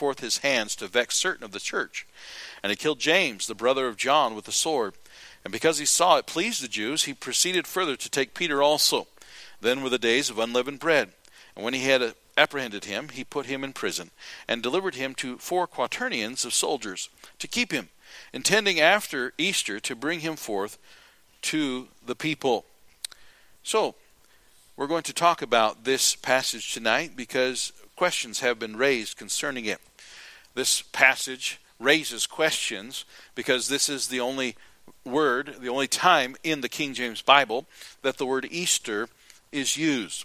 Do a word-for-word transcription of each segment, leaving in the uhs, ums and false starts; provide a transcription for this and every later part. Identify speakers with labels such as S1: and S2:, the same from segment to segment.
S1: forth his hands to vex certain of the church. And he killed James, the brother of John, with the sword. And because he saw it pleased the Jews, he proceeded further to take Peter also. Then were the days of unleavened bread. And when he had apprehended him, he put him in prison, and delivered him to four quaternions of soldiers, to keep him, intending after Easter to bring him forth to the people. So, we're going to talk about this passage tonight because questions have been raised concerning it. This passage raises questions because this is the only word, the only time in the King James Bible that the word Easter is used.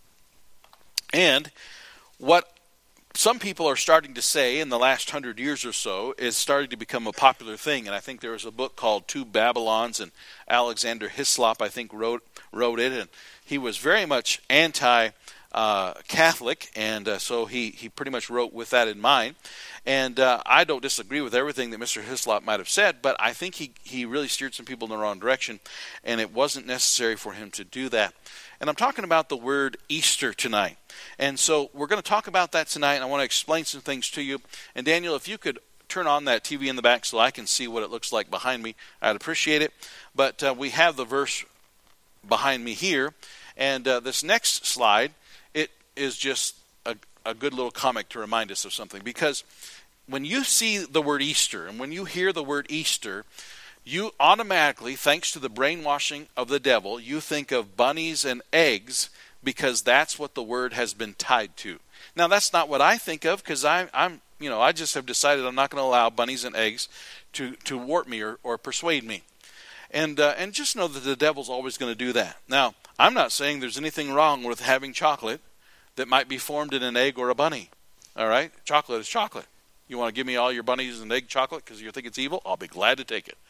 S1: And what some people are starting to say in the last hundred years or so is starting to become a popular thing. And I think there was a book called Two Babylons, and Alexander Hislop, I think, wrote wrote it. And he was very much anti uh, Catholic, and uh, so he, he pretty much wrote with that in mind. And uh, I don't disagree with everything that Mister Hislop might have said, but I think he, he really steered some people in the wrong direction, and it wasn't necessary for him to do that. And I'm talking about the word Easter tonight. And so we're going to talk about that tonight, and I want to explain some things to you. And Daniel, if you could turn on that T V in the back so I can see what it looks like behind me, I'd appreciate it. But uh, we have the verse behind me here, and uh, this next slide, it is just a, a good little comic to remind us of something. Because when you see the word Easter, and when you hear the word Easter, you automatically, thanks to the brainwashing of the devil, you think of bunnies and eggs because that's what the word has been tied to. Now, that's not what I think of because I'm, I'm, you know, I just have decided I'm not going to allow bunnies and eggs to, to warp me or, or persuade me. And uh, and just know that the devil's always going to do that. Now, I'm not saying there's anything wrong with having chocolate that might be formed in an egg or a bunny. All right? Chocolate is chocolate. You want to give me all your bunnies and egg chocolate because you think it's evil? I'll be glad to take it.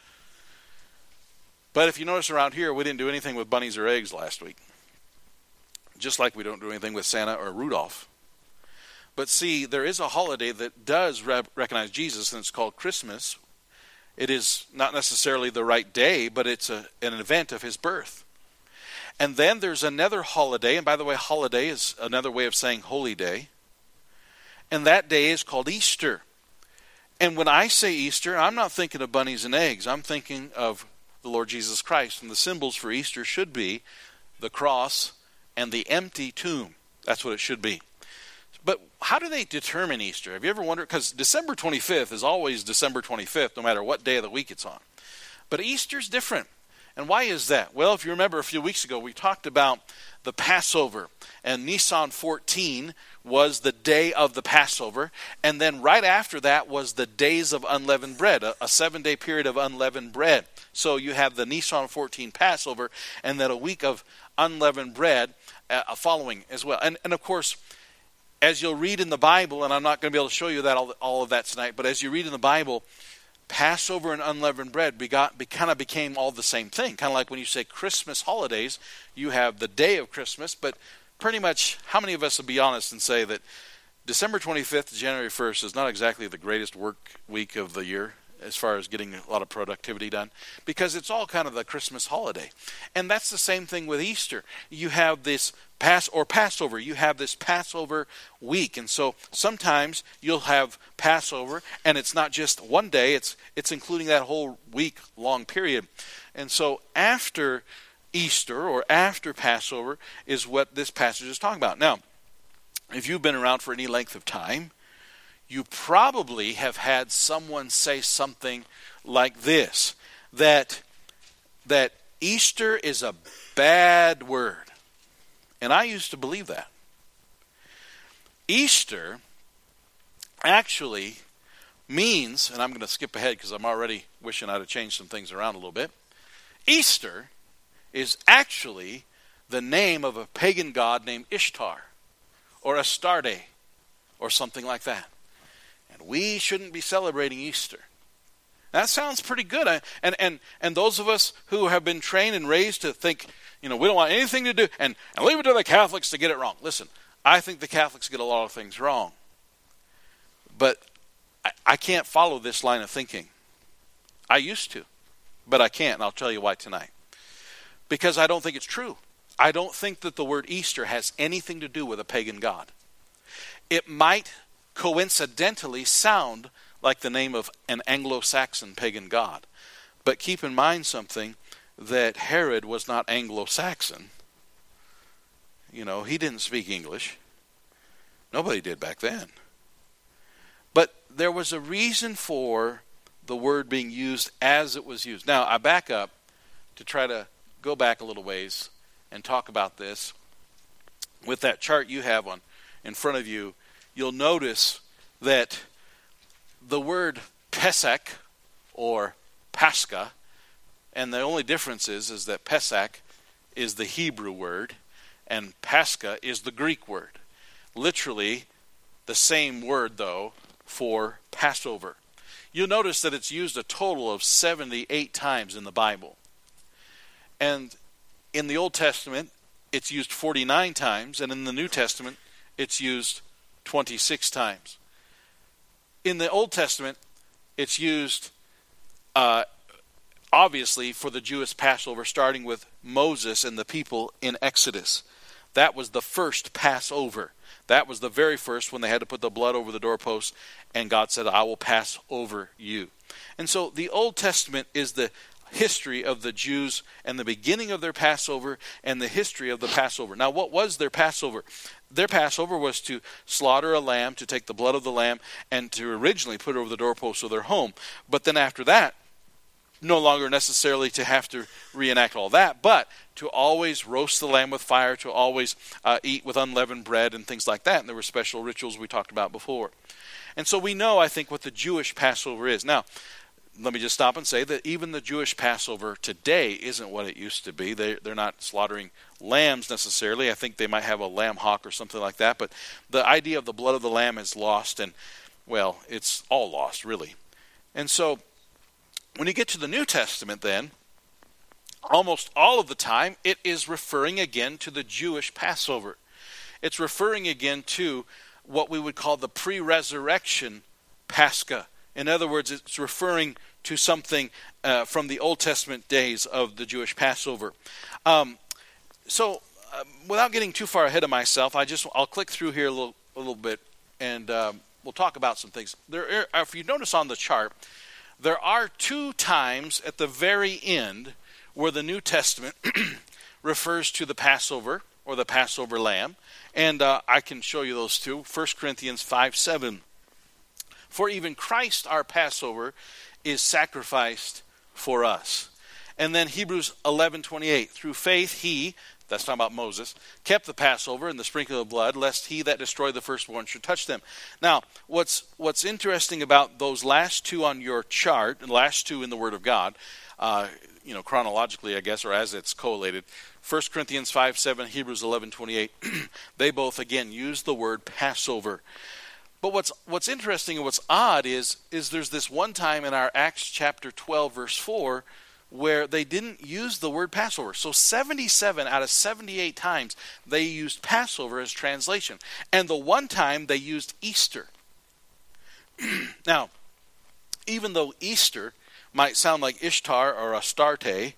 S1: But if you notice around here, we didn't do anything with bunnies or eggs last week. Just like we don't do anything with Santa or Rudolph. But see, there is a holiday that does re- recognize Jesus, and it's called Christmas. It is not necessarily the right day, but it's a, an event of his birth. And then there's another holiday, and by the way, holiday is another way of saying holy day. And that day is called Easter. And when I say Easter, I'm not thinking of bunnies and eggs. I'm thinking of the Lord Jesus Christ. And the symbols for Easter should be the cross and the empty tomb. That's what it should be. But how do they determine Easter? Have you ever wondered? Because December twenty-fifth is always December twenty-fifth, no matter what day of the week it's on. But Easter's different. And why is that? Well, if you remember a few weeks ago, we talked about the Passover. And Nisan fourteen was the day of the Passover. And then right after that was the days of unleavened bread, a, a seven-day period of unleavened bread. So you have the Nisan fourteen Passover and then a week of unleavened bread uh, following as well. And, and of course, as you'll read in the Bible, and I'm not going to be able to show you that all, all of that tonight, but as you read in the Bible, Passover and unleavened bread begot, be, kind of became all the same thing. Kind of like when you say Christmas holidays, you have the day of Christmas, but pretty much how many of us will be honest and say that December twenty-fifth to January first is not exactly the greatest work week of the year as far as getting a lot of productivity done, because it's all kind of the Christmas holiday. And that's the same thing with Easter. You have this Pass or Passover, you have this Passover week. And so sometimes you'll have Passover, and it's not just one day, it's it's including that whole week long period. And so after Easter or after Passover is what this passage is talking about. Now, if you've been around for any length of time, you probably have had someone say something like this, that that Easter is a bad word. And I used to believe that. Easter actually means, and I'm going to skip ahead because I'm already wishing I'd have changed some things around a little bit. Easter is actually the name of a pagan god named Ishtar or Astarte or something like that. And we shouldn't be celebrating Easter. That sounds pretty good. And and and those of us who have been trained and raised to think, you know, we don't want anything to do, and, and leave it to the Catholics to get it wrong. Listen, I think the Catholics get a lot of things wrong. But I, I can't follow this line of thinking. I used to, but I can't, and I'll tell you why tonight. Because I don't think it's true. I don't think that the word Easter has anything to do with a pagan god. It might coincidentally sound like the name of an Anglo-Saxon pagan god. But keep in mind something, that Herod was not Anglo-Saxon. You know, he didn't speak English. Nobody did back then. But there was a reason for the word being used as it was used. Now, I back up to try to go back a little ways and talk about this. With that chart you have on in front of you, you'll notice that the word Pesach, or Pascha, and the only difference is, is that Pesach is the Hebrew word, and Pascha is the Greek word. Literally the same word, though, for Passover. You'll notice that it's used a total of seventy-eight times in the Bible. And in the Old Testament, it's used forty-nine times, and in the New Testament, it's used twenty-six times. In the Old Testament, it's used, uh, obviously, for the Jewish Passover, starting with Moses and the people in Exodus. That was the first Passover. That was the very first, when they had to put the blood over the doorpost, and God said, I will pass over you. And so the Old Testament is the history of the Jews and the beginning of their Passover and the history of the Passover. Now, what was their Passover? Their Passover was to slaughter a lamb, to take the blood of the lamb, and to originally put it over the doorpost of their home. But then after that, no longer necessarily to have to reenact all that, but to always roast the lamb with fire, to always uh, eat with unleavened bread and things like that. And there were special rituals we talked about before. And so we know, I think, what the Jewish Passover is. Now, let me just stop and say that even the Jewish Passover today isn't what it used to be. They, they're not slaughtering lambs necessarily. I think they might have a lamb hock or something like that. But the idea of the blood of the lamb is lost, and, well, it's all lost, really. And so when you get to the New Testament, then, almost all of the time, it is referring again to the Jewish Passover. It's referring again to what we would call the pre-resurrection Pascha. In other words, it's referring to something uh, from the Old Testament days of the Jewish Passover. Um, so, uh, without getting too far ahead of myself, I just I'll click through here a little a little bit, and um, we'll talk about some things. There, are, if you notice on the chart, there are two times at the very end where the New Testament refers to the Passover or the Passover lamb, and uh, I can show you those two. First Corinthians five seven. For even Christ, our Passover, is sacrificed for us. And then Hebrews eleven twenty-eight. Through faith he, that's talking about Moses, kept the Passover and the sprinkling of blood, lest he that destroyed the firstborn should touch them. Now, what's what's interesting about those last two on your chart, the last two in the Word of God, uh, you know, chronologically, I guess, or as it's collated, First Corinthians five seven, Hebrews eleven twenty-eight, they both, again, use the word Passover. But what's what's interesting and what's odd is, is there's this one time in our Acts chapter twelve, verse four, where they didn't use the word Passover. So seventy-seven out of seventy-eight times they used Passover as translation. And the one time they used Easter. Now, even though Easter might sound like Ishtar or Astarte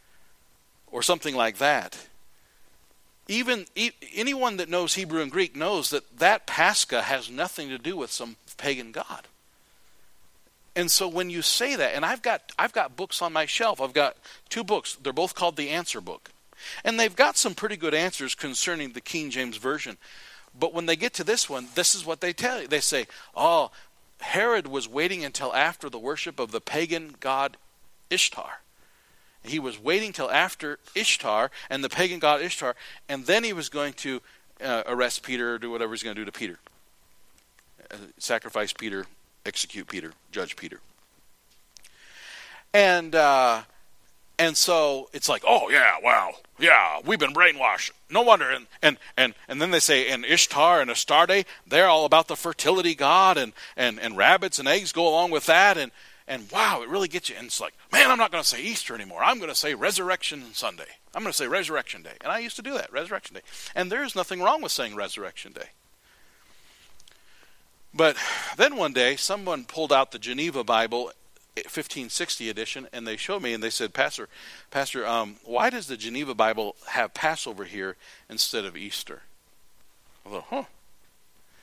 S1: or something like that, even e- anyone that knows Hebrew and Greek knows that that Pascha has nothing to do with some pagan god. And so when you say that, and I've got I've got books on my shelf. I've got two books. They're both called the Answer Book. And they've got some pretty good answers concerning the King James Version. But when they get to this one, this is what they tell you. They say, oh, Herod was waiting until after the worship of the pagan god Ishtar. He was waiting till after Ishtar and the pagan god Ishtar, and then he was going to uh, arrest Peter or do whatever he's going to do to Peter. Uh, sacrifice Peter, execute Peter, judge Peter. And uh, and so it's like, oh yeah, wow, yeah, we've been brainwashed. No wonder. And and and, and then they say, and Ishtar and Astarte, they're all about the fertility god, and, and, and rabbits and eggs go along with that, and And wow, it really gets you. And it's like, man, I'm not going to say Easter anymore. I'm going to say Resurrection Sunday. I'm going to say Resurrection Day. And I used to do that, Resurrection Day. And there's nothing wrong with saying Resurrection Day. But then one day, someone pulled out the Geneva Bible, fifteen sixty edition, and they showed me, and they said, Pastor, Pastor, um, why does the Geneva Bible have Passover here instead of Easter? I thought, huh.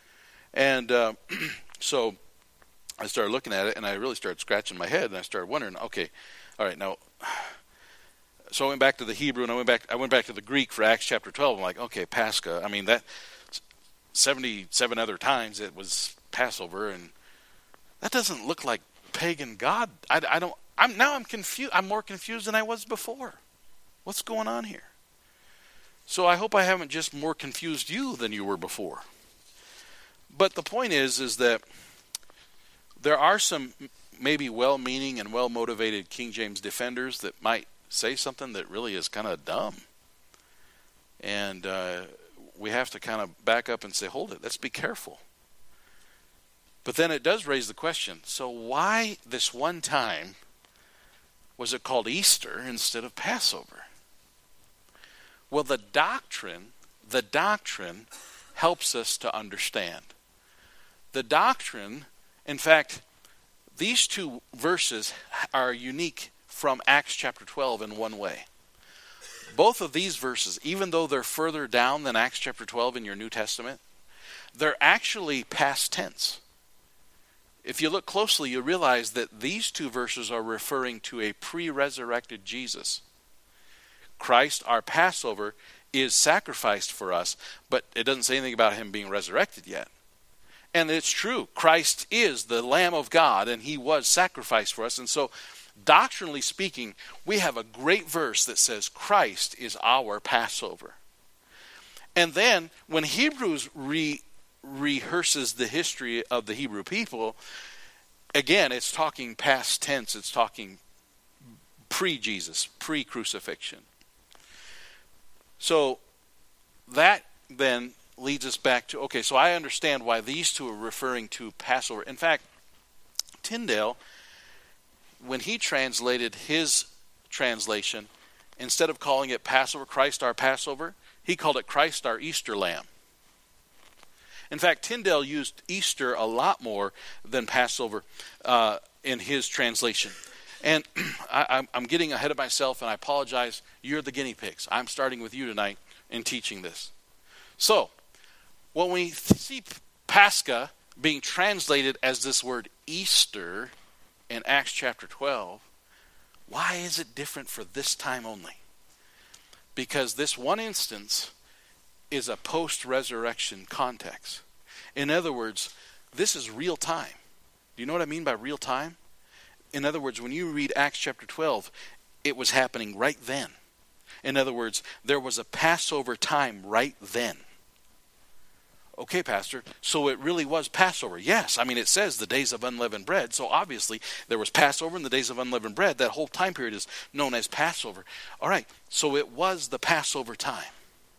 S1: And uh, so I started looking at it, and I really started scratching my head, and I started wondering, okay, all right, now, so I went back to the Hebrew, and I went back I went back to the Greek for Acts chapter twelve. I'm like, okay, Pascha. I mean, that seventy-seven other times it was Passover, and that doesn't look like pagan God. I, I don't, I'm now I'm confused. I'm more confused than I was before. What's going on here? So I hope I haven't just more confused you than you were before. But the point is, is that there are some maybe well-meaning and well-motivated King James defenders that might say something that really is kind of dumb. And uh, we have to kind of back up and say, hold it, let's be careful. But then it does raise the question, so why this one time was it called Easter instead of Passover? Well, the doctrine, the doctrine helps us to understand. The doctrine, in fact, these two verses are unique from Acts chapter twelve in one way. Both of these verses, even though they're further down than Acts chapter twelve in your New Testament, they're actually past tense. If you look closely, you realize that these two verses are referring to a pre-resurrected Jesus. Christ, our Passover, is sacrificed for us, but it doesn't say anything about him being resurrected yet. And it's true. Christ is the Lamb of God, and he was sacrificed for us. And so, doctrinally speaking, we have a great verse that says Christ is our Passover. And then, when Hebrews re- rehearses the history of the Hebrew people, again, it's talking past tense. It's talking pre-Jesus, pre-crucifixion. So, that then leads us back to, okay, so I understand why these two are referring to Passover. In fact, Tyndale, when he translated his translation, instead of calling it Passover, Christ our Passover, he called it Christ our Easter Lamb. In fact, Tyndale used Easter a lot more than Passover uh, in his translation. And I, I'm getting ahead of myself, and I apologize. You're the guinea pigs. I'm starting with you tonight in teaching this. So, when we see Pascha being translated as this word Easter in Acts chapter twelve, why is it different for this time only? Because this one instance is a post-resurrection context. In other words, this is real time. Do you know what I mean by real time? In other words, when you read Acts chapter twelve, it was happening right then. In other words, there was a Passover time right then. Okay, Pastor, so it really was Passover. Yes, I mean, it says the days of unleavened bread, so obviously there was Passover and the days of unleavened bread. That whole time period is known as Passover. All right, so it was the Passover time.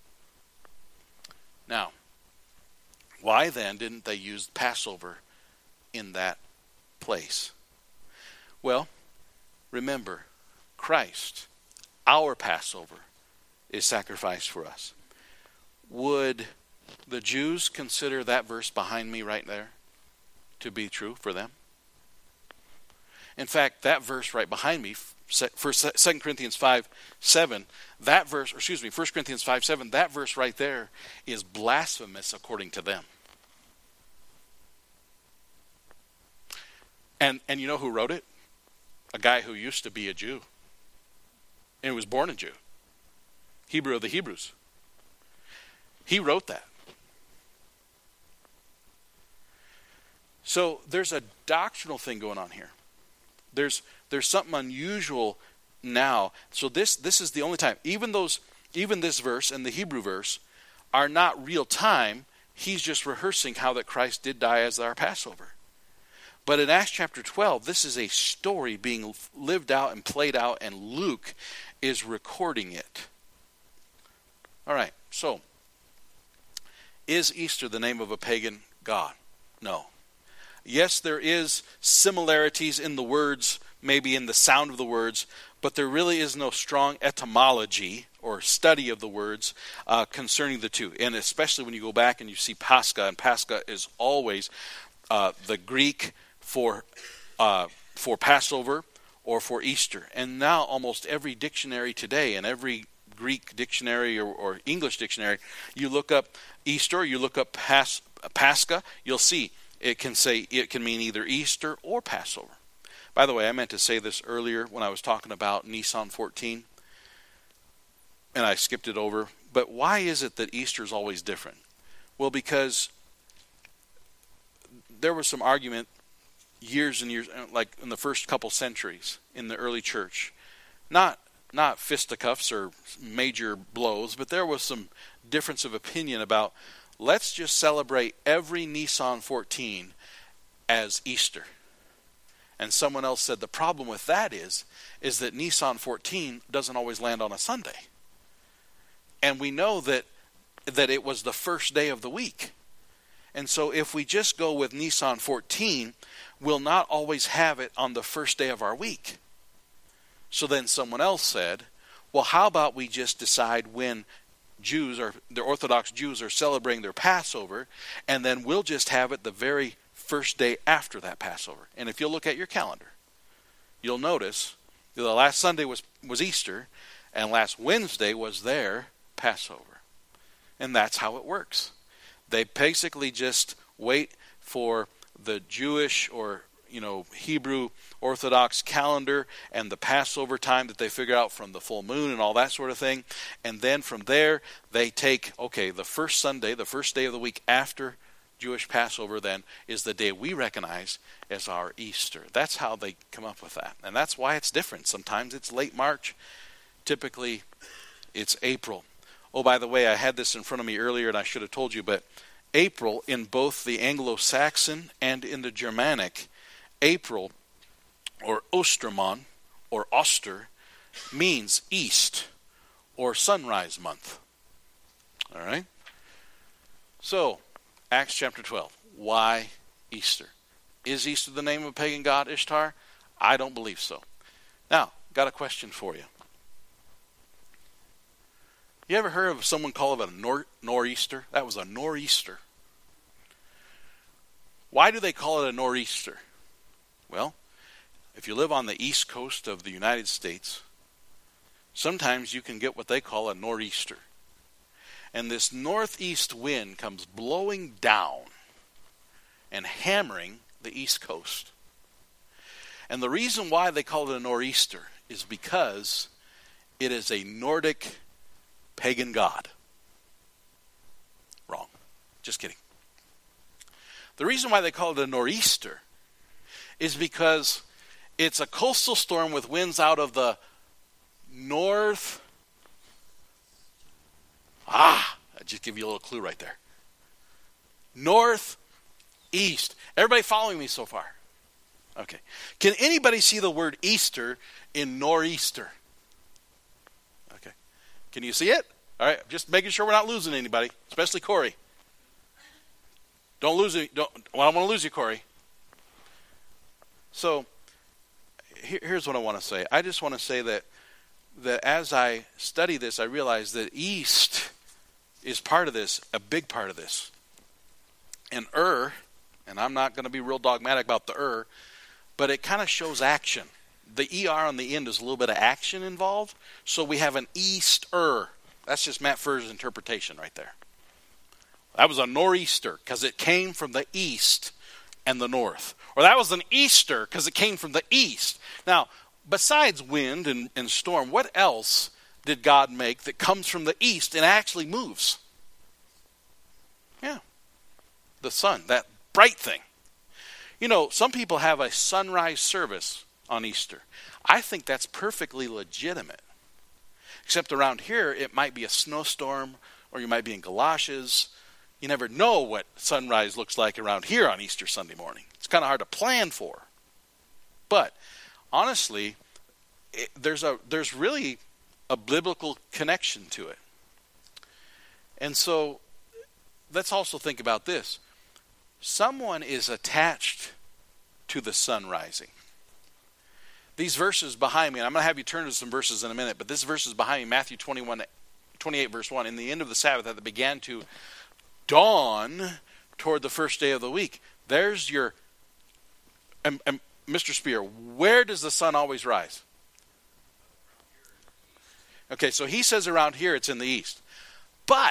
S1: Now, why then didn't they use Passover in that place? Well, remember, Christ, our Passover, is sacrificed for us. Would the Jews consider that verse behind me right there to be true for them? In fact, that verse right behind me, for Second Corinthians five seven, that verse, or excuse me, First Corinthians five seven, that verse right there is blasphemous according to them. And and you know who wrote it? A guy who used to be a Jew and was born a Jew. Hebrew of the Hebrews. He wrote that. So there's a doctrinal thing going on here. There's there's something unusual now. So this this is the only time. Even those even this verse and the Hebrew verse are not real time. He's just rehearsing how that Christ did die as our Passover. But in Acts chapter twelve, this is a story being lived out and played out, and Luke is recording it. All right, so is Easter the name of a pagan god? No. Yes, there is similarities in the words, maybe in the sound of the words, but there really is no strong etymology or study of the words uh, concerning the two. And especially when you go back and you see Pascha, and Pascha is always uh, the Greek for uh, for Passover or for Easter. And now almost every dictionary today, and every Greek dictionary or, or English dictionary, you look up Easter, you look up Pas, Pascha, you'll see it can say it can mean either Easter or Passover. By the way, I meant to say this earlier when I was talking about Nisan fourteen, and I skipped it over. But why is it that Easter is always different? Well, because there was some argument years and years, like in the first couple centuries in the early church. Not not fisticuffs or major blows, but there was some difference of opinion about, let's just celebrate every Nisan fourteen as Easter. And someone else said the problem with that is, is that Nisan fourteen doesn't always land on a Sunday. And we know that that it was the first day of the week. And so if we just go with Nisan fourteen, we'll not always have it on the first day of our week. So then someone else said, well, how about we just decide when Jews, or the Orthodox Jews, are celebrating their Passover, and then we'll just have it the very first day after that Passover. And if you'll look at your calendar, you'll notice that the last Sunday was, was Easter, and last Wednesday was their Passover. And that's how it works. They basically just wait for the Jewish or, you know, Hebrew Orthodox calendar and the Passover time that they figure out from the full moon and all that sort of thing. And then from there, they take, okay, the first Sunday, the first day of the week after Jewish Passover then is the day we recognize as our Easter. That's how they come up with that. And that's why it's different. Sometimes it's late March. Typically, it's April. Oh, by the way, I had this in front of me earlier and I should have told you, but April in both the Anglo-Saxon and in the Germanic, April or Ostermann or Oster means east or sunrise month. All right? So, Acts chapter twelve. Why Easter? Is Easter the name of a pagan god, Ishtar? I don't believe so. Now, got a question for you. You ever heard of someone call it a nor- nor'easter? That was a nor'easter. Why do they call it a nor'easter? Well, if you live on the east coast of the United States, sometimes you can get what they call a nor'easter. And this northeast wind comes blowing down and hammering the east coast. And the reason why they call it a nor'easter is because it is a Nordic pagan god. Wrong. Just kidding. The reason why they call it a nor'easter is because it's a coastal storm with winds out of the north. Ah, I just give you a little clue right there. Northeast. Everybody following me so far? Okay. Can anybody see the word Easter in nor'easter? Okay. Can you see it? All right. Just making sure we're not losing anybody, especially Corey. Don't lose it. Don't. Well, I don't want to lose you, Corey. So, here, here's what I want to say. I just want to say that that as I study this, I realize that east is part of this, a big part of this. And Ur, and I'm not going to be real dogmatic about the Ur, but it kind of shows action. The E R on the end is a little bit of action involved, so we have an Easter. That's just Matt Furr's interpretation right there. That was a nor'easter because it came from the east and the north. Or that was an Easter because it came from the east. Now, besides wind and, and storm, what else did God make that comes from the east and actually moves? Yeah. The sun, that bright thing. You know, some people have a sunrise service on Easter. I think that's perfectly legitimate. Except around here, it might be a snowstorm, or you might be in galoshes. You never know what sunrise looks like around here on Easter Sunday morning. It's kind of hard to plan for. But, honestly, it, there's a there's really a biblical connection to it. And so, let's also think about this. Someone is attached to the sun rising. These verses behind me, and I'm going to have you turn to some verses in a minute, but this verse is behind me, Matthew twenty-one, twenty-eight, verse one. In the end of the Sabbath, that it began to dawn toward the first day of the week. There's your, and, and Mister Spear, where does the sun always rise? Okay, so he says around here it's in the east. But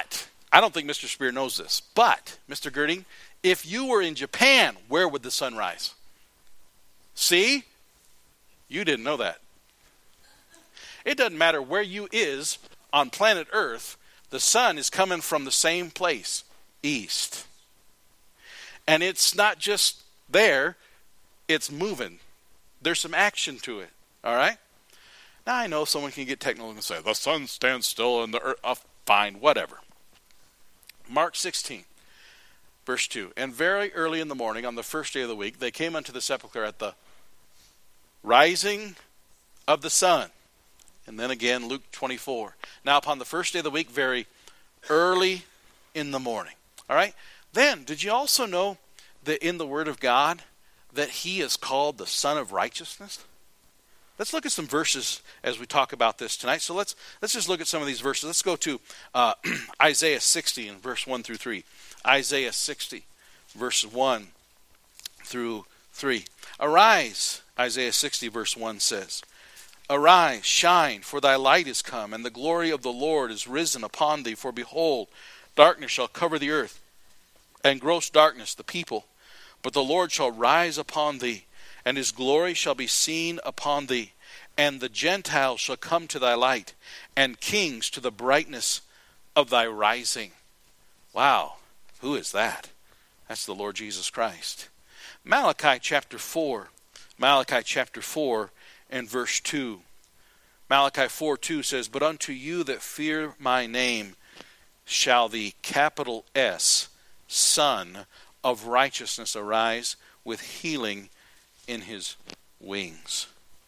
S1: I don't think Mister Spear knows this, but, Mister Girding, if you were in Japan, where would the sun rise? See? You didn't know that. It doesn't matter where you is on planet Earth, the sun is coming from the same place, east. And it's not just there, it's moving. There's some action to it, all right? Now I know someone can get technical and say, the sun stands still and the earth, oh, fine, whatever. Mark sixteen, verse two. And very early in the morning, on the first day of the week, they came unto the sepulchre at the rising of the sun. And then again, Luke twenty-four. Now upon the first day of the week, very early in the morning. All right? Then, did you also know that in the Word of God, that He is called the Son of Righteousness? Let's look at some verses as we talk about this tonight. So let's let's just look at some of these verses. Let's go to uh, Isaiah sixty in verse one through three. Isaiah sixty, verse one through three. Arise, Isaiah sixty, verse one says, Arise, shine, for thy light is come, and the glory of the Lord is risen upon thee. For behold, darkness shall cover the earth, and gross darkness the people. But the Lord shall rise upon thee, and his glory shall be seen upon thee. And the Gentiles shall come to thy light, and kings to the brightness of thy rising. Wow, who is that? That's the Lord Jesus Christ. Malachi chapter four. Malachi chapter four and verse two. Malachi four two says, But unto you that fear my name shall the capital S, Son of Righteousness, arise with healing in his wings.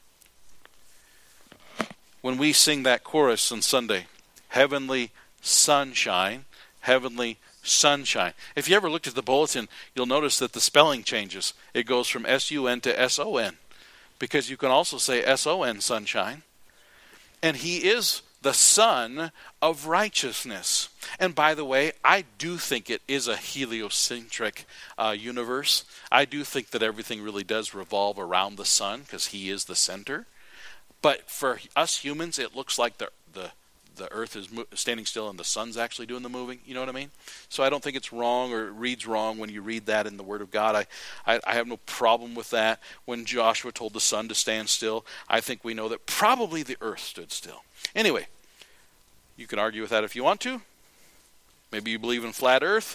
S1: When we sing that chorus on Sunday, heavenly sunshine, heavenly sunshine. If you ever looked at the bulletin, you'll notice that the spelling changes. It goes from S U N to S O N, because you can also say S O N, sunshine. And he is the Son of Righteousness. And by the way, I do think it is a heliocentric uh, universe. I do think that everything really does revolve around the sun, because he is the center. But for us humans, it looks like the the the earth is mo- standing still and the sun's actually doing the moving. You know what I mean? So I don't think it's wrong or it reads wrong when you read that in the Word of God. I, I, I have no problem with that. When Joshua told the sun to stand still, I think we know that probably the earth stood still. Anyway, you can argue with that if you want to. Maybe you believe in flat earth.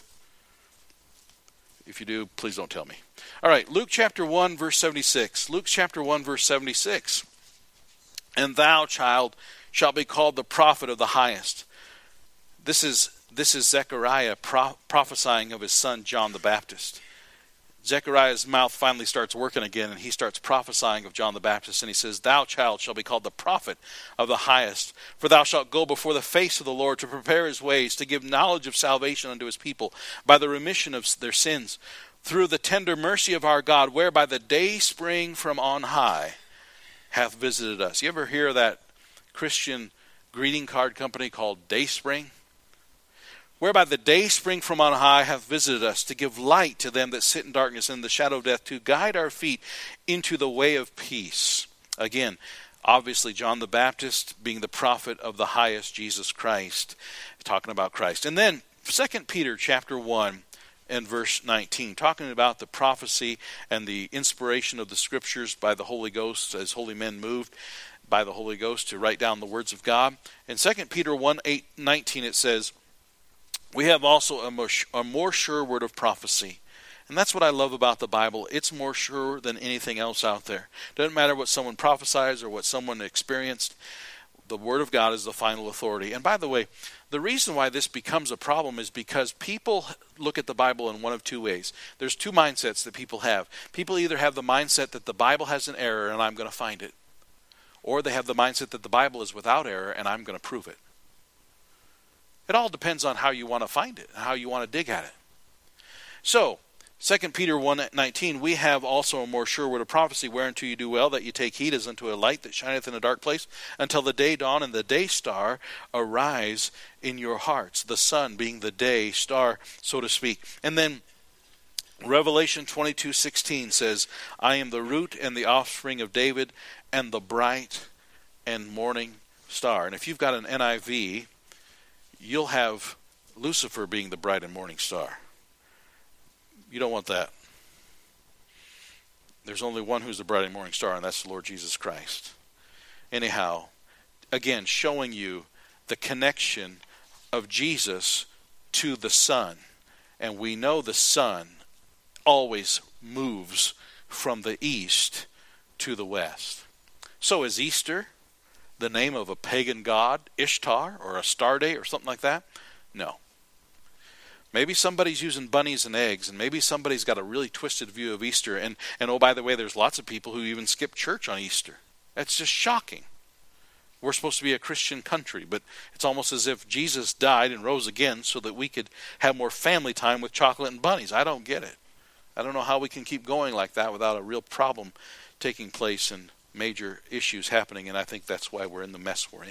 S1: If you do, please don't tell me. All right, Luke chapter one, verse seventy-six. Luke chapter one, verse seventy-six. And thou, child, shalt be called the prophet of the highest. This is this is Zechariah pro- prophesying of his son John the Baptist. Zechariah's mouth finally starts working again, and he starts prophesying of John the Baptist, and he says, Thou, child, shalt be called the prophet of the highest, for thou shalt go before the face of the Lord to prepare his ways, to give knowledge of salvation unto his people, by the remission of their sins, through the tender mercy of our God, whereby the day spring from on high hath visited us. You ever hear of that Christian greeting card company called Dayspring? Whereby the day spring from on high hath visited us, to give light to them that sit in darkness and the shadow of death, to guide our feet into the way of peace. Again, obviously John the Baptist being the prophet of the highest, Jesus Christ, talking about Christ. And then Second Peter chapter one and verse nineteen, talking about the prophecy and the inspiration of the scriptures by the Holy Ghost, as holy men moved by the Holy Ghost to write down the words of God. In Second Peter one, eight, nineteen it says, We have also a more, a more sure word of prophecy. And that's what I love about the Bible. It's more sure than anything else out there. Doesn't matter what someone prophesies or what someone experienced. The Word of God is the final authority. And by the way, the reason why this becomes a problem is because people look at the Bible in one of two ways. There's two mindsets that people have. People either have the mindset that the Bible has an error and I'm going to find it, or they have the mindset that the Bible is without error and I'm going to prove it. It all depends on how you want to find it and how you want to dig at it. So, Second Peter one nineteen, we have also a more sure word of prophecy, whereunto you do well that you take heed as unto a light that shineth in a dark place, until the day dawn and the day star arise in your hearts. The sun being the day star, so to speak. And then Revelation twenty-two sixteen says, I am the root and the offspring of David, and the bright and morning star. And if you've got an N I V, you'll have Lucifer being the bright and morning star. You don't want that. There's only one who's the bright and morning star, and that's the Lord Jesus Christ. Anyhow, again, showing you the connection of Jesus to the sun. And we know the sun always moves from the east to the west. So is Easter the name of a pagan god, Ishtar, or Astarte, or something like that? No. Maybe somebody's using bunnies and eggs, and maybe somebody's got a really twisted view of Easter. And, and oh, by the way, there's lots of people who even skip church on Easter. That's just shocking. We're supposed to be a Christian country, but it's almost as if Jesus died and rose again so that we could have more family time with chocolate and bunnies. I don't get it. I don't know how we can keep going like that without a real problem taking place and major issues happening, and I think that's why we're in the mess we're in.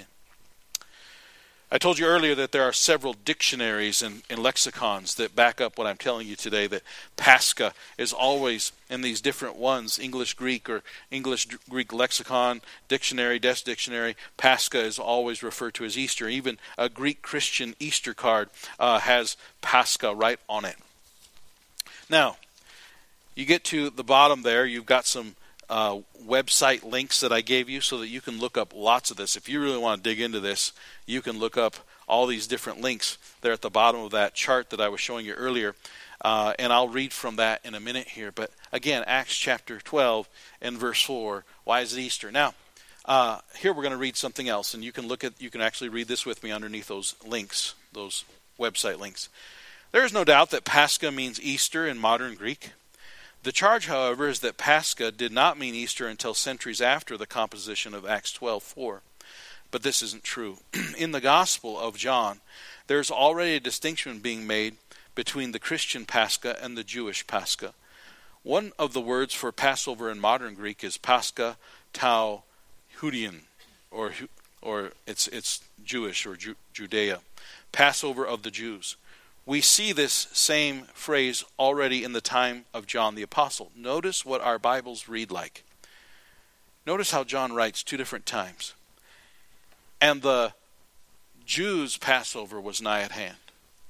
S1: I told you earlier that there are several dictionaries and, and lexicons that back up what I'm telling you today, that Pascha is always in these different ones, English, Greek, or English, Greek lexicon, dictionary, Desk Dictionary. Pascha is always referred to as Easter. Even a Greek Christian Easter card uh, has Pascha right on it. Now, you get to the bottom there, you've got some Uh, website links that I gave you so that you can look up lots of this. If you really want to dig into this, you can look up all these different links there at the bottom of that chart that I was showing you earlier. Uh, and I'll read from that in a minute here. But again, Acts chapter twelve and verse four. Why is it Easter? Now, uh, here we're going to read something else, and you can look at, you can actually read this with me underneath those links, those website links. There is no doubt that Pascha means Easter in modern Greek. The charge, however, is that Pascha did not mean Easter until centuries after the composition of Acts twelve four. But this isn't true. In the Gospel of John, there's already a distinction being made between the Christian Pascha and the Jewish Pascha. One of the words for Passover in modern Greek is Pascha Tau Judean, or or it's it's Jewish or Ju- Judea, Passover of the Jews. We see this same phrase already in the time of John the Apostle. Notice what our Bibles read like. Notice how John writes two different times. And the Jews' Passover was nigh at hand.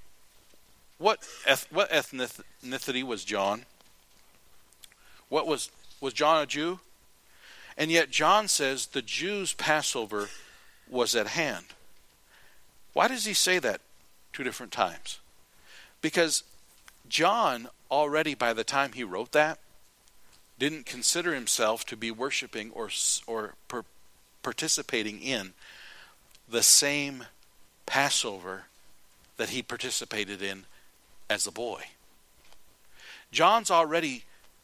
S1: What eth- what ethnicity was John? What was was John a Jew? And yet John says the Jews' Passover was at hand. Why does he say that two different times? Because John, already by the time he wrote that, didn't consider himself to be worshiping or or per, participating in the same Passover that he participated in as a boy. John's already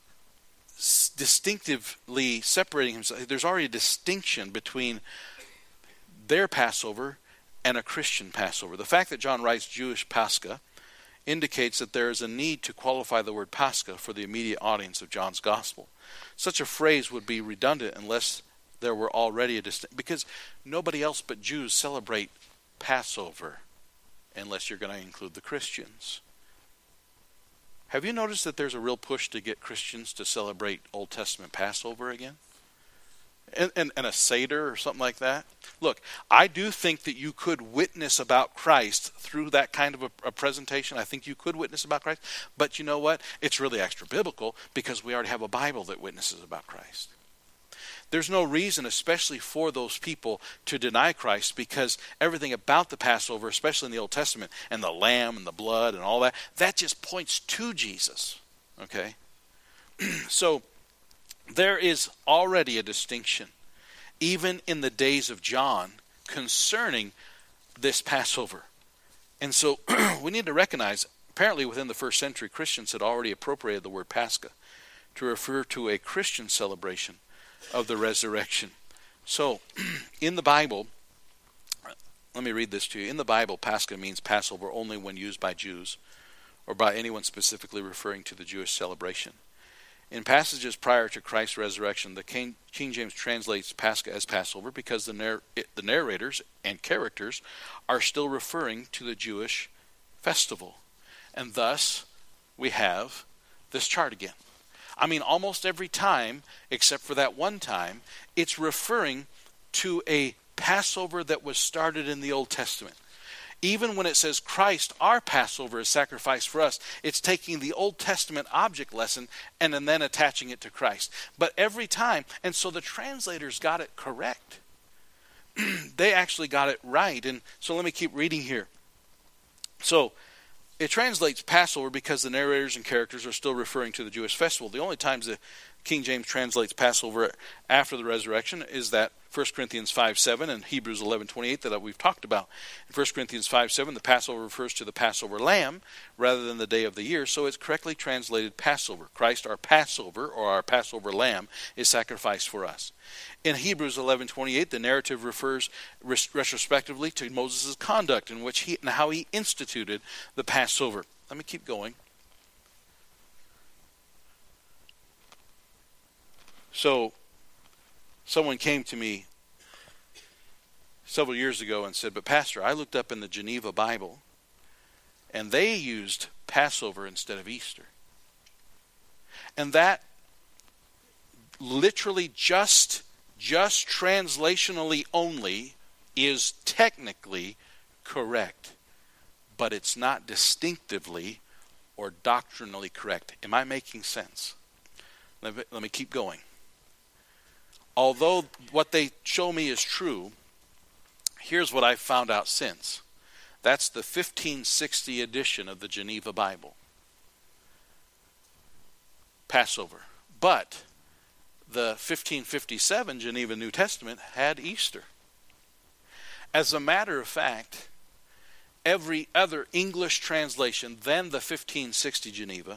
S1: s- distinctively separating himself. There's already a distinction between their Passover and a Christian Passover. The fact that John writes Jewish Pascha indicates that there is a need to qualify the word Pascha for the immediate audience of John's Gospel. Such a phrase would be redundant unless there were already a distinct, because nobody else but Jews celebrate Passover unless you're going to include the Christians. Have you noticed that there's a real push to get Christians to celebrate Old Testament Passover again? And, and, and a Seder or something like that? Look, I do think that you could witness about Christ through that kind of a, a presentation. I think you could witness about Christ. But you know what? It's really extra biblical because we already have a Bible that witnesses about Christ. There's no reason, especially for those people, to deny Christ, because everything about the Passover, especially in the Old Testament, and the lamb and the blood and all that, that just points to Jesus. Okay? So, there is already a distinction, even in the days of John, concerning this Passover. And so we need to recognize, apparently within the first century, Christians had already appropriated the word Pascha to refer to a Christian celebration of the resurrection. So, in the Bible, let me read this to you. In the Bible, Pascha means Passover only when used by Jews or by anyone specifically referring to the Jewish celebration. In passages prior to Christ's resurrection, the King, King James translates Pascha as Passover because the, narr- the narrators and characters are still referring to the Jewish festival. And thus, we have this chart again. I mean, almost every time, except for that one time, it's referring to a Passover that was started in the Old Testament. Even when it says Christ, our Passover, is sacrificed for us, it's taking the Old Testament object lesson and then attaching it to Christ. But every time, and so the translators got it correct. They actually got it right. And so let me keep reading here. So it translates Passover because the narrators and characters are still referring to the Jewish festival. The only times the King James translates Passover after the resurrection is that First Corinthians five seven and Hebrews eleven twenty-eight that we've talked about. In First Corinthians five seven, the Passover refers to the Passover lamb rather than the day of the year, so it's correctly translated Passover. Christ, our Passover, or our Passover lamb, is sacrificed for us. In Hebrews eleven twenty-eight, the narrative refers retrospectively to Moses' conduct in which he and how he instituted the Passover. Let me keep going. So, someone came to me several years ago and said, but Pastor, I looked up in the Geneva Bible, and they used Passover instead of Easter. And that literally just, just translationally only is technically correct, but it's not distinctively or doctrinally correct. Am I making sense? Let me, let me keep going. Although what they show me is true, here's what I've found out since. That's the fifteen sixty edition of the Geneva Bible. Passover. But the fifteen fifty-seven Geneva New Testament had Easter. As a matter of fact, every other English translation than the fifteen sixty Geneva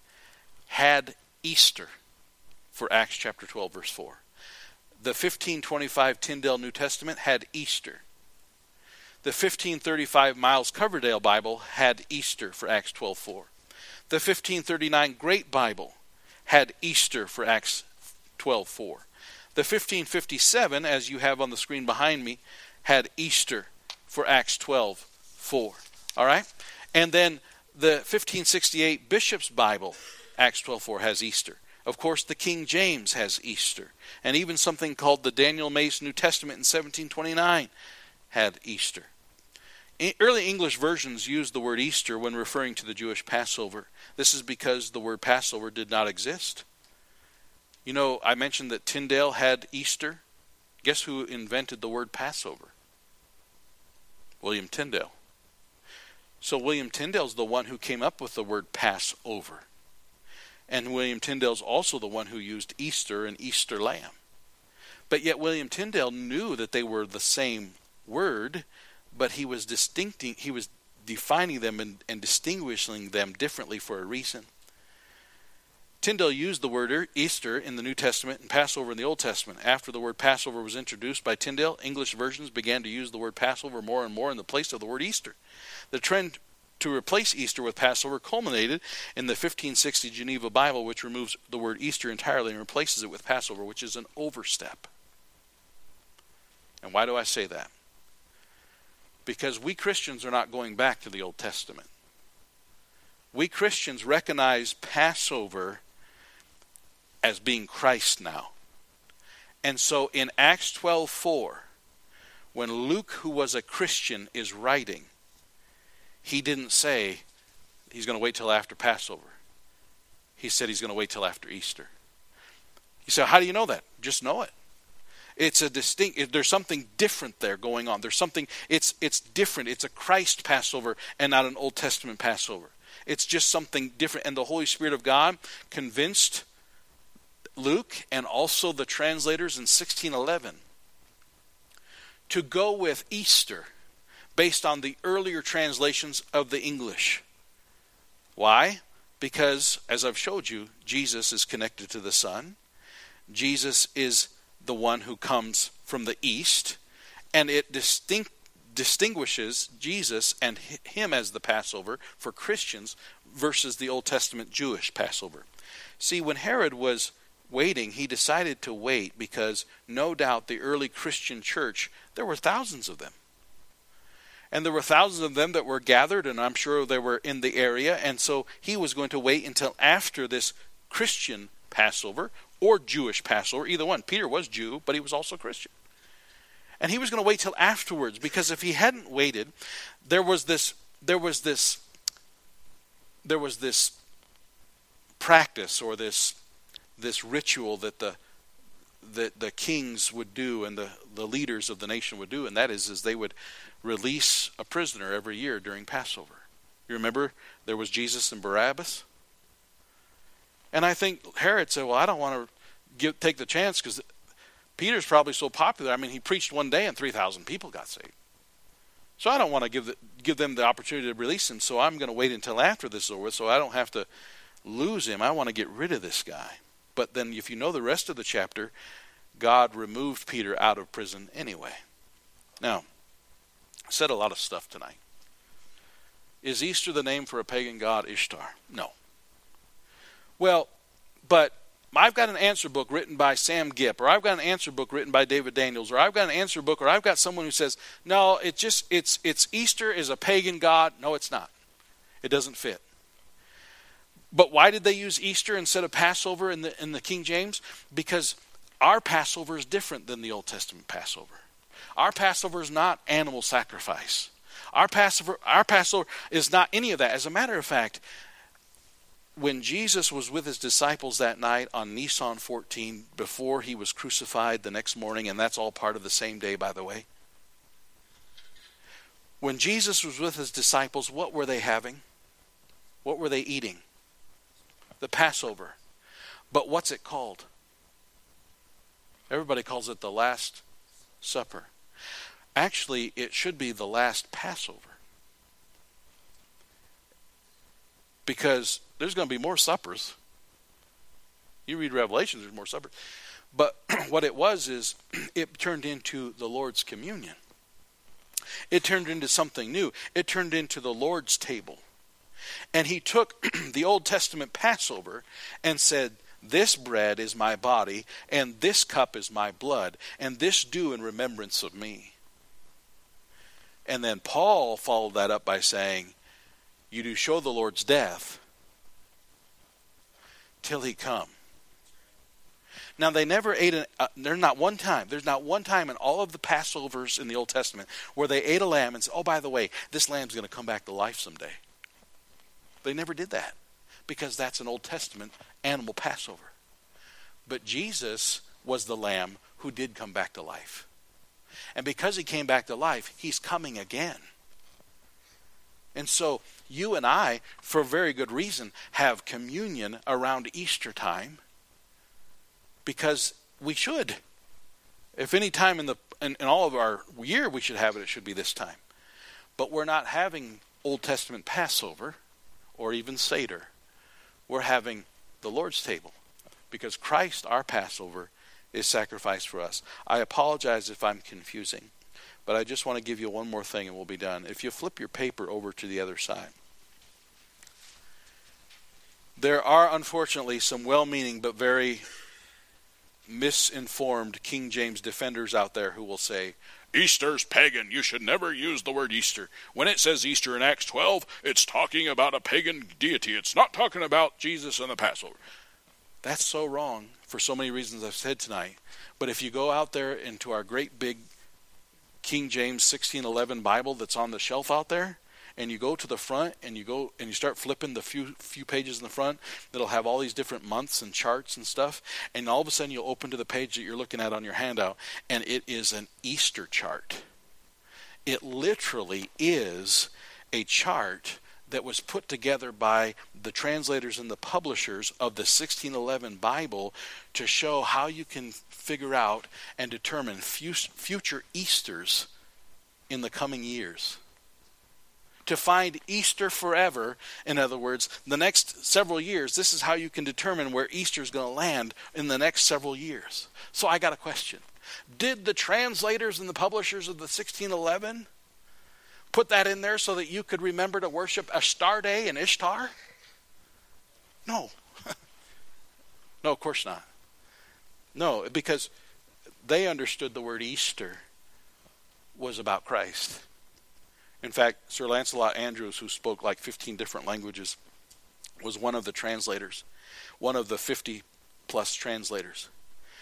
S1: had Easter for Acts chapter twelve verse four. The fifteen twenty-five Tyndale New Testament had Easter. The fifteen thirty-five Miles Coverdale Bible had Easter for Acts twelve four. The fifteen thirty-nine Great Bible had Easter for Acts twelve four. The fifteen fifty-seven, as you have on the screen behind me, had Easter for Acts twelve four. All right? And then the fifteen sixty-eight Bishop's Bible, Acts twelve four, has Easter. Of course, the King James has Easter. And even something called the Daniel Mace New Testament in seventeen twenty-nine had Easter. Early English versions used the word Easter when referring to the Jewish Passover. This is because the word Passover did not exist. You know, I mentioned that Tyndale had Easter. Guess who invented the word Passover? William Tyndale. So William Tyndale's the one who came up with the word Passover. And William Tyndale's also the one who used Easter and Easter lamb. But yet William Tyndale knew that they were the same word, but he was distincting, he was defining them and, and distinguishing them differently for a reason. Tyndale used the word Easter in the New Testament and Passover in the Old Testament. After the word Passover was introduced by Tyndale, English versions began to use the word Passover more and more in the place of the word Easter. The trend to replace Easter with Passover culminated in the fifteen sixty Geneva Bible, which removes the word Easter entirely and replaces it with Passover, which is an overstep. And why do I say that? Because we Christians are not going back to the Old Testament. We Christians recognize Passover as being Christ now. And so in Acts twelve four, when Luke, who was a Christian, is writing, he didn't say he's going to wait till after Passover. He said he's going to wait till after Easter. You say, how do you know that? Just know it. It's a distinct, there's something different there going on. There's something, it's it's different. It's a Christ Passover and not an Old Testament Passover. It's just something different. And the Holy Spirit of God convinced Luke and also the translators in sixteen eleven to go with Easter based on the earlier translations of the English. Why? Because, as I've showed you, Jesus is connected to the Son. Jesus is the one who comes from the East. And it distinct, distinguishes Jesus and him as the Passover for Christians versus the Old Testament Jewish Passover. See, when Herod was waiting, he decided to wait because no doubt the early Christian church, there were thousands of them. And there were thousands of them that were gathered, and I'm sure they were in the area. And so he was going to wait until after this Christian Passover or Jewish Passover, either one. Peter was Jew, but he was also Christian. And he was going to wait till afterwards, because if he hadn't waited, there was this there was this there was this practice or this this ritual that the that the kings would do and the, the leaders of the nation would do, and that is is they would release a prisoner every year during Passover. You remember there was Jesus and Barabbas? And I think Herod said, well, I don't want to give, take the chance, because Peter's probably so popular. I mean, he preached one day and three thousand people got saved. So I don't want to give the, give them the opportunity to release him, so I'm going to wait until after this is over so I don't have to lose him. I want to get rid of this guy. But then if you know the rest of the chapter, God removed Peter out of prison anyway. Now, I said a lot of stuff tonight. Is Easter the name for a pagan god, Ishtar? No. Well, but I've got an answer book written by Sam Gipp, or I've got an answer book written by David Daniels, or I've got an answer book, or I've got someone who says, no, it just it's it's Easter is a pagan god. No, it's not. It doesn't fit. But why did they use Easter instead of Passover in the in the King James? Because our Passover is different than the Old Testament Passover. Our Passover is not animal sacrifice. Our Passover, our Passover is not any of that. As a matter of fact, when Jesus was with his disciples that night on Nisan fourteen, before he was crucified the next morning, and that's all part of the same day, by the way. When Jesus was with his disciples, what were they having? What were they eating? The Passover. But what's it called? Everybody calls it the Last Supper. Actually, it should be the Last Passover. Because there's going to be more suppers. You read Revelation, there's more suppers. But what it was is, it turned into the Lord's communion. It turned into something new. It turned into the Lord's table. And he took the Old Testament Passover and said, this bread is my body, and this cup is my blood, and this do in remembrance of me. And then Paul followed that up by saying, you do show the Lord's death till he come. Now they never ate, a, uh, there's not one time, there's not one time in all of the Passovers in the Old Testament where they ate a lamb and said, oh, by the way, this lamb's going to come back to life someday. They never did that, because that's an Old Testament animal Passover. But Jesus was the lamb who did come back to life. And because he came back to life, he's coming again. And so you and I, for very good reason, have communion around Easter time, because we should. If any time in the in, in all of our year we should have it, it should be this time. But we're not having Old Testament Passover or even Seder. We're having the Lord's table, because Christ, our Passover, is sacrificed for us. I apologize if I'm confusing, but I just want to give you one more thing and we'll be done. If you flip your paper over to the other side. There are, unfortunately, some well-meaning but very misinformed King James defenders out there who will say, Easter's pagan. You should never use the word Easter. When it says Easter in Acts twelve, it's talking about a pagan deity. It's not talking about Jesus and the Passover. That's so wrong for so many reasons I've said tonight. But if you go out there into our great big King James sixteen eleven Bible that's on the shelf out there, and you go to the front and you go and you start flipping the few few pages in the front that'll have all these different months and charts and stuff, and all of a sudden you'll open to the page that you're looking at on your handout, and it is an Easter chart. It literally is a chart that was put together by the translators and the publishers of the sixteen eleven Bible to show how you can figure out and determine future Easters in the coming years. To find Easter forever, in other words, the next several years, this is how you can determine where Easter is going to land in the next several years. So I got a question. Did the translators and the publishers of the sixteen eleven put that in there so that you could remember to worship Astarte and Ishtar? No. No, of course not. No, because they understood the word Easter was about Christ. In fact, Sir Lancelot Andrewes, who spoke like fifteen different languages, was one of the translators, one of the fifty plus translators.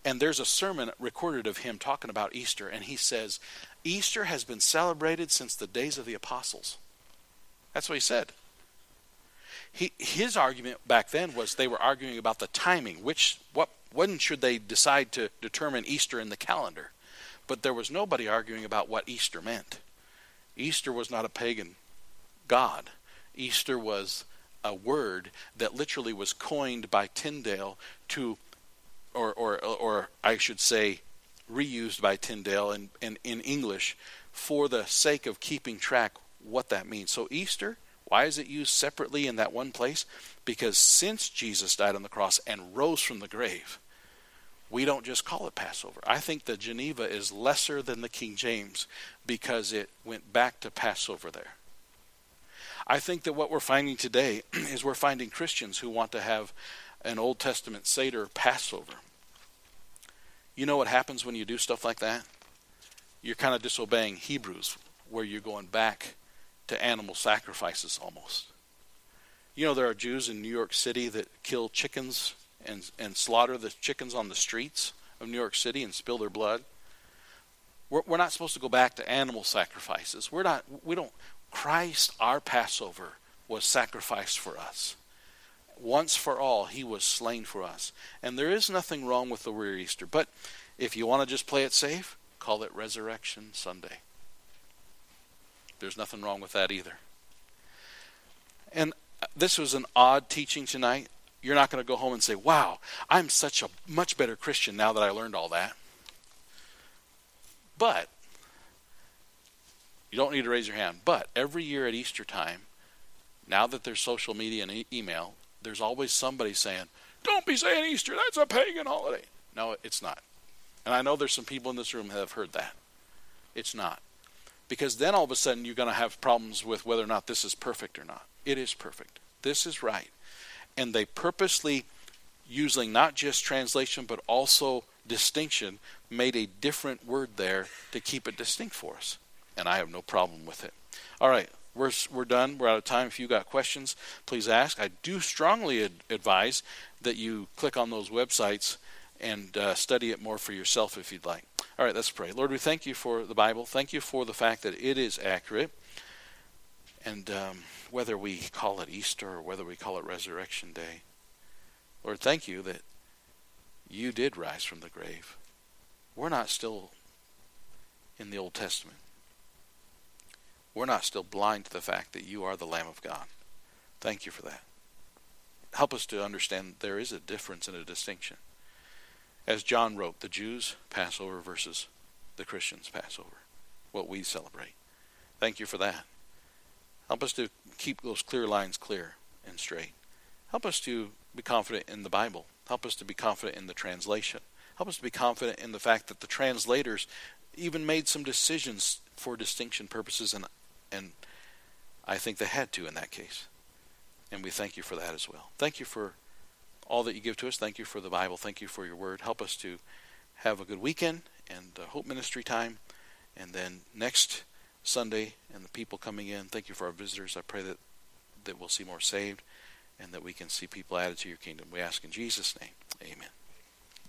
S1: And there's a sermon recorded of him talking about Easter, and he says, Easter has been celebrated since the days of the apostles. That's what he said. He, his argument back then was they were arguing about the timing, which what when should they decide to determine Easter in the calendar. But there was nobody arguing about what Easter meant. Easter was not a pagan god. Easter was a word that literally was coined by Tyndale to, or or or I should say, reused by Tyndale in, in, in English for the sake of keeping track what that means. So Easter, why is it used separately in that one place? Because since Jesus died on the cross and rose from the grave, we don't just call it Passover. I think the Geneva is lesser than the King James because it went back to Passover there. I think that what we're finding today is we're finding Christians who want to have an Old Testament Seder Passover. You know what happens when you do stuff like that? You're kind of disobeying Hebrews, where you're going back to animal sacrifices almost. You know, there are Jews in New York City that kill chickens and, and slaughter the chickens on the streets of New York City and spill their blood. We're, we're not supposed to go back to animal sacrifices. We're not, we don't, Christ, our Passover, was sacrificed for us. Once for all, he was slain for us. And there is nothing wrong with the word Easter. But if you want to just play it safe, call it Resurrection Sunday. There's nothing wrong with that either. And this was an odd teaching tonight. You're not going to go home and say, wow, I'm such a much better Christian now that I learned all that. But, you don't need to raise your hand, but every year at Easter time, now that there's social media and e- email, there's always somebody saying, don't be saying Easter, that's a pagan holiday. No, it's not. And I know there's some people in this room that have heard that. It's not. Because then all of a sudden you're going to have problems with whether or not this is perfect or not. It is perfect. This is right. And they purposely, using not just translation but also distinction, made a different word there to keep it distinct for us. And I have no problem with it. All right, we're we're done. We're out of time. If you got questions, please ask. I do strongly ad- advise that you click on those websites and uh, study it more for yourself if you'd like. All right, let's pray. Lord, we thank you for the Bible. Thank you for the fact that it is accurate. And um, whether we call it Easter or whether we call it Resurrection Day, Lord, thank you that you did rise from the grave. We're not still in the Old Testament. We're not still blind to the fact that you are the Lamb of God. Thank you for that. Help us to understand there is a difference and a distinction. As John wrote, the Jews' Passover versus the Christians' Passover, what we celebrate. Thank you for that. Help us to keep those clear lines clear and straight. Help us to be confident in the Bible. Help us to be confident in the translation. Help us to be confident in the fact that the translators even made some decisions for distinction purposes, and and I think they had to in that case. And we thank you for that as well. Thank you for all that you give to us. Thank you for the Bible. Thank you for your word. Help us to have a good weekend and uh, Hope Ministry time. And then next Sunday and the people coming in, thank you for our visitors. I pray that, that we'll see more saved and that we can see people added to your kingdom. We ask in Jesus' name. Amen.